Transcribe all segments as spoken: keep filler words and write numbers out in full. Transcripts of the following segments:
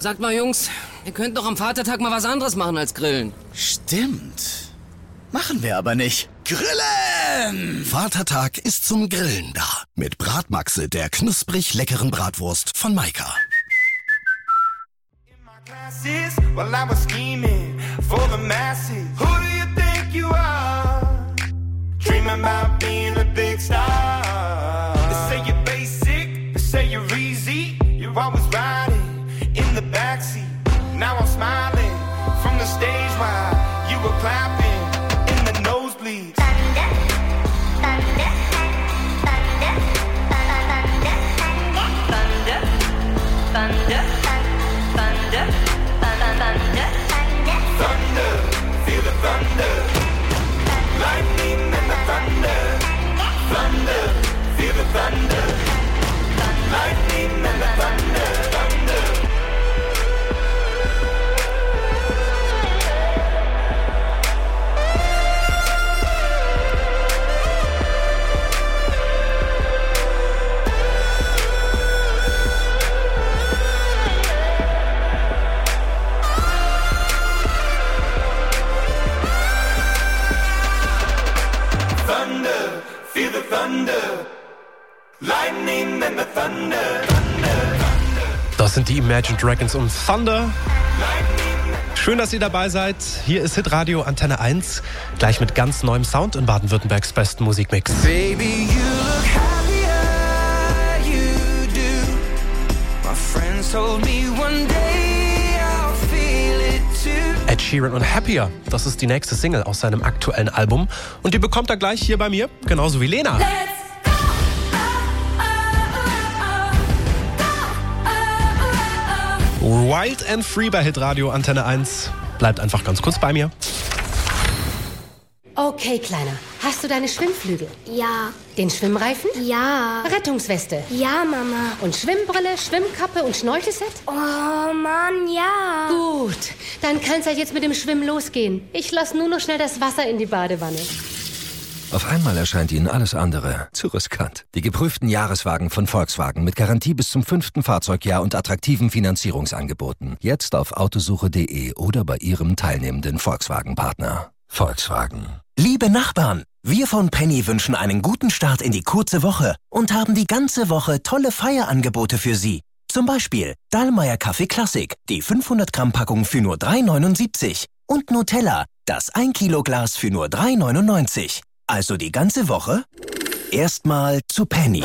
Sagt mal, Jungs, ihr könnt doch am Vatertag mal was anderes machen als grillen. Stimmt. Machen wir aber nicht. Grillen! Vatertag ist zum Grillen da. Mit Bratmaxe, der knusprig leckeren Bratwurst von Maika. While I was scheming for the masses. Who do you think you are? Dreaming about being a big star. They say you're basic, they say you're easy. You're always riding in the backseat. Now I'm smiling from the stage while you were clapping in the nosebleeds. Thunder, thunder, thunder, thunder, thunder, thunder, thunder. Thunder, thunder, feel the thunder. Lightning and the thunder. Thunder, feel the thunder. Lightning and the thunder. Thunder. Feel the thunder, lightning and the thunder, thunder, thunder. Das sind die Imagine Dragons und Thunder. Schön, dass ihr dabei seid. Hier ist Hitradio Antenne eins, gleich mit ganz neuem Sound in Baden-Württembergs besten Musikmix. Baby, you look happier, you do. My friends told me one day I'll feel it too. Ed Sheeran und Happier, das ist die nächste Single aus seinem aktuellen Album. Und die bekommt er gleich hier bei mir, genauso wie Lena. Wild and Free bei Hitradio Antenne eins. Bleibt einfach ganz kurz bei mir. Okay, Kleiner. Hast du deine Schwimmflügel? Ja. Den Schwimmreifen? Ja. Rettungsweste? Ja, Mama. Und Schwimmbrille, Schwimmkappe und Schnorchelset? Oh, Mann, ja. Gut, dann kann's ja jetzt mit dem Schwimmen losgehen. Ich lass nur noch schnell das Wasser in die Badewanne. Auf einmal erscheint Ihnen alles andere zu riskant. Die geprüften Jahreswagen von Volkswagen mit Garantie bis zum fünften Fahrzeugjahr und attraktiven Finanzierungsangeboten. Jetzt auf autosuche punkt de oder bei Ihrem teilnehmenden Volkswagen-Partner. Volkswagen. Liebe Nachbarn, wir von Penny wünschen einen guten Start in die kurze Woche und haben die ganze Woche tolle Feierangebote für Sie. Zum Beispiel Dallmayr Kaffee Classic, die fünfhundert Gramm Packung für nur drei neunundsiebzig und Nutella, das ein Kilo Glas für nur drei neunundneunzig. Also die ganze Woche? Erstmal zu Penny.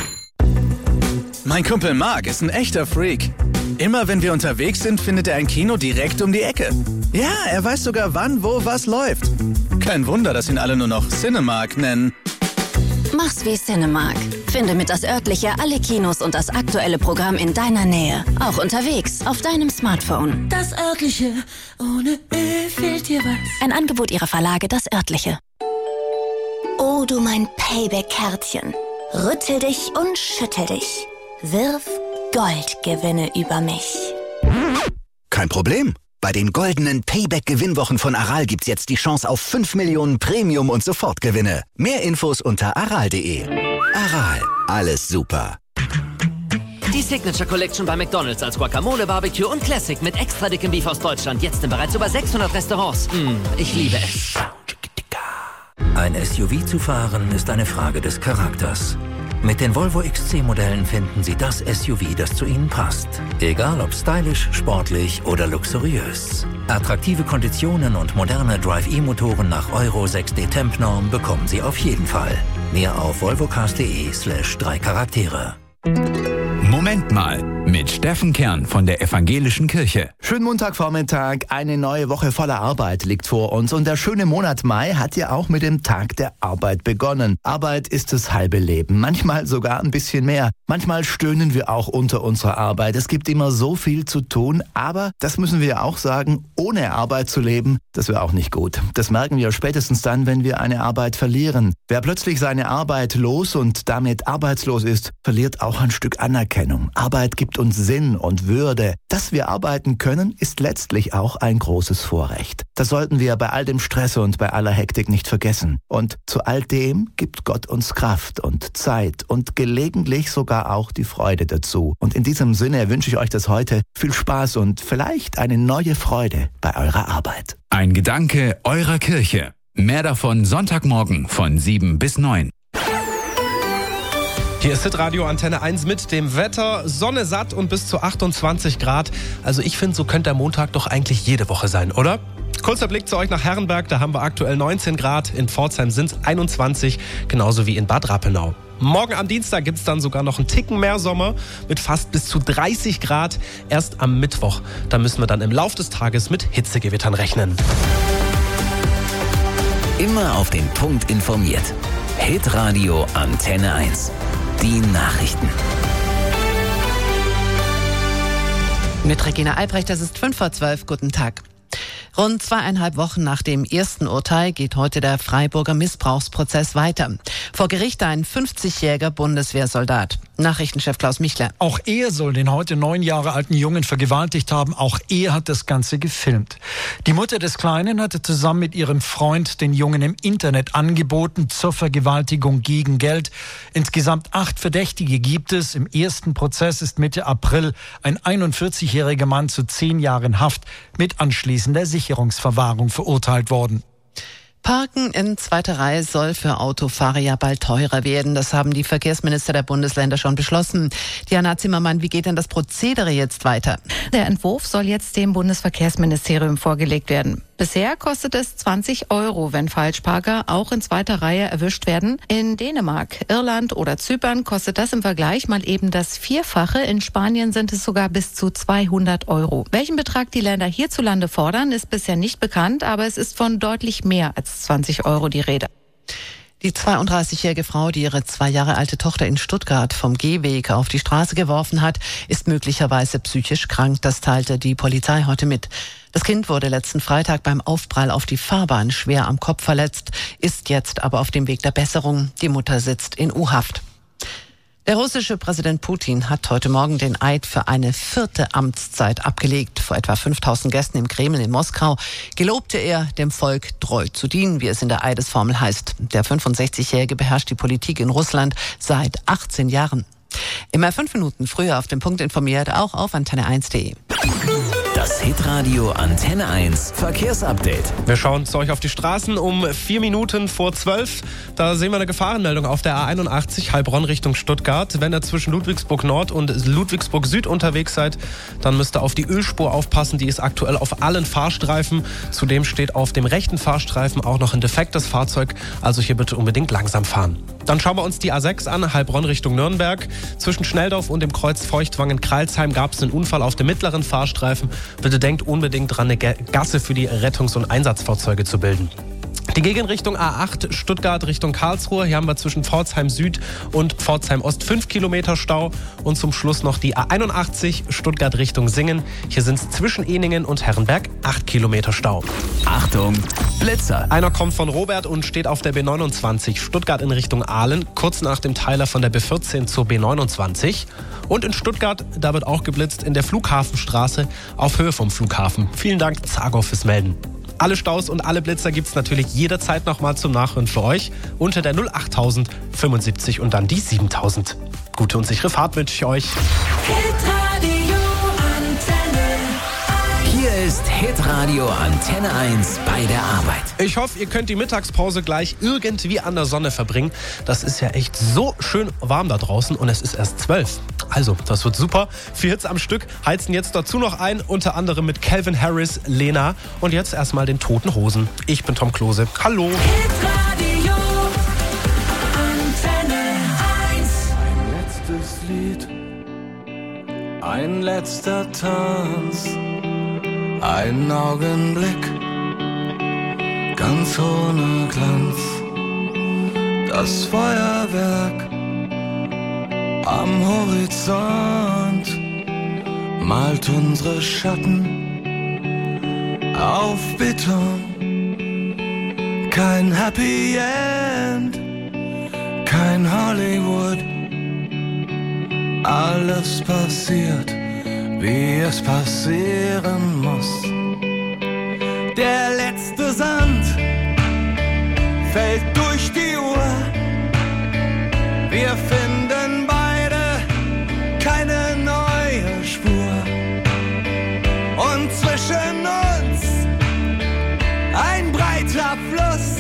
Mein Kumpel Mark ist ein echter Freak. Immer wenn wir unterwegs sind, findet er ein Kino direkt um die Ecke. Ja, er weiß sogar wann, wo, was läuft. Kein Wunder, dass ihn alle nur noch Cinemark nennen. Mach's wie Cinemark. Finde mit das Örtliche alle Kinos und das aktuelle Programm in deiner Nähe. Auch unterwegs, auf deinem Smartphone. Das Örtliche, ohne Ö fehlt dir was. Ein Angebot ihrer Verlage, das Örtliche. Oh, du mein Payback-Kärtchen. Rüttel dich und schüttel dich. Wirf Goldgewinne über mich. Kein Problem. Bei den goldenen Payback-Gewinnwochen von Aral gibt's jetzt die Chance auf fünf Millionen Premium- und Sofortgewinne. Mehr Infos unter aral punkt de. Aral, alles super. Die Signature Collection bei McDonald's als Guacamole, Barbecue und Classic mit extra dickem Beef aus Deutschland. Jetzt in bereits über sechshundert Restaurants. Mm, ich liebe es. Ein S U V zu fahren ist eine Frage des Charakters. Mit den Volvo X C-Modellen finden Sie das S U V, das zu Ihnen passt. Egal ob stylisch, sportlich oder luxuriös. Attraktive Konditionen und moderne Drive-E-Motoren nach Euro sechs D Temp-Norm bekommen Sie auf jeden Fall. Mehr auf volvocars punkt de slash drei Charaktere. Moment mal, mit Steffen Kern von der Evangelischen Kirche. Schönen Montagvormittag, eine neue Woche voller Arbeit liegt vor uns und der schöne Monat Mai hat ja auch mit dem Tag der Arbeit begonnen. Arbeit ist das halbe Leben, manchmal sogar ein bisschen mehr. Manchmal stöhnen wir auch unter unserer Arbeit. Es gibt immer so viel zu tun, aber das müssen wir ja auch sagen, ohne Arbeit zu leben, das wäre auch nicht gut. Das merken wir spätestens dann, wenn wir eine Arbeit verlieren. Wer plötzlich seine Arbeit los und damit arbeitslos ist, verliert auch ein Stück Anerkennung. Arbeit gibt uns und Sinn und Würde. Dass wir arbeiten können, ist letztlich auch ein großes Vorrecht. Das sollten wir bei all dem Stress und bei aller Hektik nicht vergessen. Und zu all dem gibt Gott uns Kraft und Zeit und gelegentlich sogar auch die Freude dazu. Und in diesem Sinne wünsche ich euch das heute. Viel Spaß und vielleicht eine neue Freude bei eurer Arbeit. Ein Gedanke eurer Kirche. Mehr davon Sonntagmorgen von sieben bis neun. Hier ist Hitradio Antenne eins mit dem Wetter. Sonne satt und bis zu achtundzwanzig Grad. Also ich finde, so könnte der Montag doch eigentlich jede Woche sein, oder? Kurzer Blick zu euch nach Herrenberg. Da haben wir aktuell neunzehn Grad. In Pforzheim sind es einundzwanzig, genauso wie in Bad Rappenau. Morgen am Dienstag gibt es dann sogar noch einen Ticken mehr Sommer mit fast bis zu dreißig Grad. Erst am Mittwoch. Da müssen wir dann im Lauf des Tages mit Hitzegewittern rechnen. Immer auf den Punkt informiert. Hitradio Antenne eins. Die Nachrichten. Mit Regina Albrecht, das ist fünf vor zwölf. Guten Tag. Rund zweieinhalb Wochen nach dem ersten Urteil geht heute der Freiburger Missbrauchsprozess weiter. Vor Gericht ein fünfzigjähriger Bundeswehrsoldat. Nachrichtenchef Klaus Michler. Auch er soll den heute neun Jahre alten Jungen vergewaltigt haben. Auch er hat das Ganze gefilmt. Die Mutter des Kleinen hatte zusammen mit ihrem Freund den Jungen im Internet angeboten zur Vergewaltigung gegen Geld. Insgesamt acht Verdächtige gibt es. Im ersten Prozess ist Mitte April ein einundvierzigjähriger Mann zu zehn Jahren Haft mit anschließender Sicherungsverwahrung verurteilt worden. Parken in zweiter Reihe soll für Autofahrer ja bald teurer werden. Das haben die Verkehrsminister der Bundesländer schon beschlossen. Diana Zimmermann, wie geht denn das Prozedere jetzt weiter? Der Entwurf soll jetzt dem Bundesverkehrsministerium vorgelegt werden. Bisher kostet es zwanzig Euro, wenn Falschparker auch in zweiter Reihe erwischt werden. In Dänemark, Irland oder Zypern kostet das im Vergleich mal eben das Vierfache. In Spanien sind es sogar bis zu zweihundert Euro. Welchen Betrag die Länder hierzulande fordern, ist bisher nicht bekannt, aber es ist von deutlich mehr als zwanzig Euro die Rede. Die zweiunddreißigjährige Frau, die ihre zwei Jahre alte Tochter in Stuttgart vom Gehweg auf die Straße geworfen hat, ist möglicherweise psychisch krank. Das teilte die Polizei heute mit. Das Kind wurde letzten Freitag beim Aufprall auf die Fahrbahn schwer am Kopf verletzt, ist jetzt aber auf dem Weg der Besserung. Die Mutter sitzt in U-Haft. Der russische Präsident Putin hat heute Morgen den Eid für eine vierte Amtszeit abgelegt. Vor etwa fünftausend Gästen im Kreml in Moskau gelobte er, dem Volk treu zu dienen, wie es in der Eidesformel heißt. Der fünfundsechzigjährige beherrscht die Politik in Russland seit achtzehn Jahren. Immer fünf Minuten früher auf den Punkt informiert, auch auf antenne eins punkt de. Das Hitradio Antenne eins Verkehrsupdate. Wir schauen zu euch auf die Straßen um vier Minuten vor zwölf. Da sehen wir eine Gefahrenmeldung auf der A einundachtzig Heilbronn Richtung Stuttgart. Wenn ihr zwischen Ludwigsburg Nord und Ludwigsburg Süd unterwegs seid, dann müsst ihr auf die Ölspur aufpassen. Die ist aktuell auf allen Fahrstreifen. Zudem steht auf dem rechten Fahrstreifen auch noch ein defektes Fahrzeug. Also hier bitte unbedingt langsam fahren. Dann schauen wir uns die A sechs an, Heilbronn Richtung Nürnberg. Zwischen Schnelldorf und dem Kreuz Feuchtwangen-Kreilsheim gab es einen Unfall auf dem mittleren Fahrstreifen. Bitte denkt unbedingt dran, eine Gasse für die Rettungs- und Einsatzfahrzeuge zu bilden. Die Gegenrichtung A acht Stuttgart Richtung Karlsruhe. Hier haben wir zwischen Pforzheim Süd und Pforzheim Ost fünf Kilometer Stau. Und zum Schluss noch die A einundachtzig Stuttgart Richtung Singen. Hier sind es zwischen Eningen und Herrenberg acht Kilometer Stau. Achtung, Blitzer. Einer kommt von Robert und steht auf der B neunundzwanzig Stuttgart in Richtung Aalen. Kurz nach dem Teiler von der B vierzehn zur B neunundzwanzig. Und in Stuttgart, da wird auch geblitzt in der Flughafenstraße auf Höhe vom Flughafen. Vielen Dank, Zago, fürs Melden. Alle Staus und alle Blitzer gibt es natürlich jederzeit nochmal zum Nachhören für euch unter der null achttausend fünfundsiebzig und dann die siebentausend. Gute und sichere Fahrt wünsche ich euch. Hier ist Hitradio Antenne eins bei der Arbeit. Ich hoffe, ihr könnt die Mittagspause gleich irgendwie an der Sonne verbringen. Das ist ja echt so schön warm da draußen und es ist erst zwölf. Also, das wird super. Vier Hits am Stück heizen jetzt dazu noch ein, unter anderem mit Calvin Harris, Lena und jetzt erstmal den Toten Hosen. Ich bin Tom Klose. Hallo. Hitradio Antenne eins. Ein letztes Lied, ein letzter Tanz, ein Augenblick, ganz ohne Glanz. Das Feuerwerk am Horizont malt unsere Schatten auf Beton. Kein Happy End, kein Hollywood, Alles passiert, wie es passieren muss. Der letzte Sand fällt durch die Uhr. Wir finden beide keine neue Spur. Und zwischen uns ein breiter Fluss.